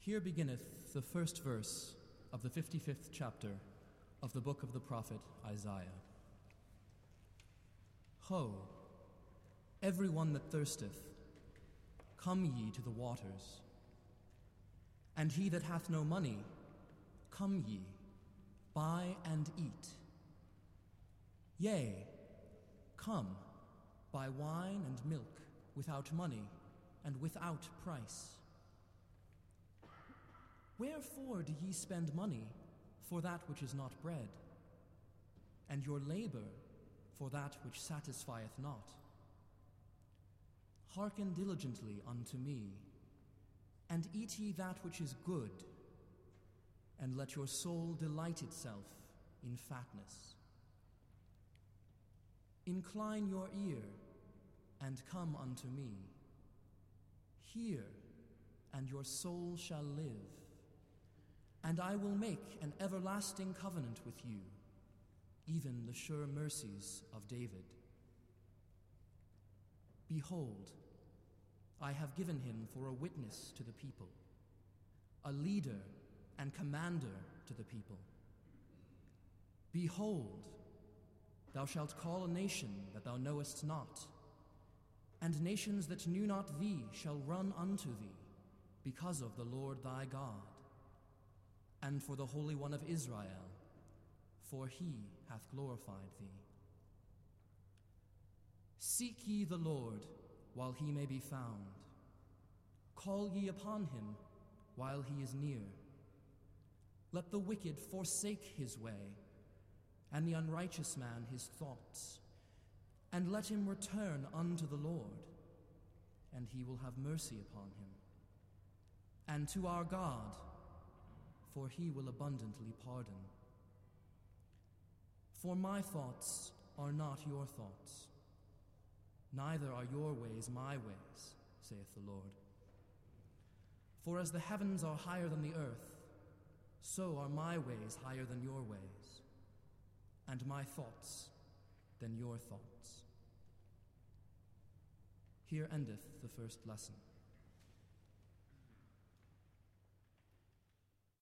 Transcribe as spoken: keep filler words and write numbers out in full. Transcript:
Here beginneth the first verse of the fifty-fifth chapter of the book of the prophet Isaiah. Ho, every one that thirsteth, come ye to the waters. And he that hath no money, come ye, buy and eat. Yea, come, buy wine and milk without money and without price. Wherefore do ye spend money for that which is not bread, and your labor for that which satisfieth not? Hearken diligently unto me, and eat ye that which is good, and let your soul delight itself in fatness. Incline your ear, and come unto me. Hear, and your soul shall live. And I will make an everlasting covenant with you, even the sure mercies of David. Behold, I have given him for a witness to the people, a leader and commander to the people. Behold, thou shalt call a nation that thou knowest not, and nations that knew not thee shall run unto thee, because of the Lord thy God, and for the Holy One of Israel, for he hath glorified thee. Seek ye the Lord while he may be found. Call ye upon him while he is near. Let the wicked forsake his way, and the unrighteous man his thoughts, and let him return unto the Lord, and he will have mercy upon him, and to our God, for he will abundantly pardon. For my thoughts are not your thoughts, neither are your ways my ways, saith the Lord. For as the heavens are higher than the earth, so are my ways higher than your ways, and my thoughts than your thoughts. Here endeth the first lesson.